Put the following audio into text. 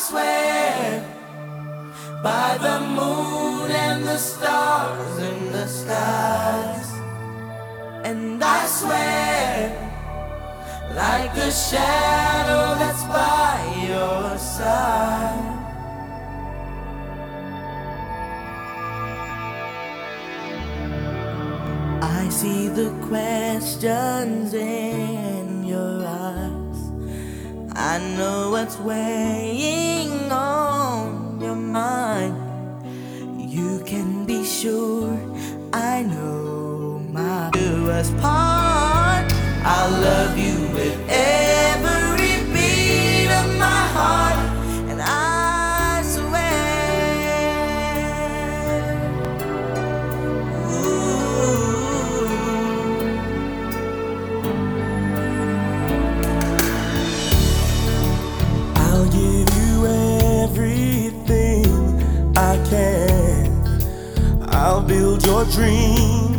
swear by the moon and the stars in the skies. And I swear, like the shadow that's by your side. I see the questions in your eyes. I know what's weighing on your mind. You can be sure I know my do us part. I'll love you with every beat of my heart, and I swear, ooh, I'll give you everything I can. I'll build your dreams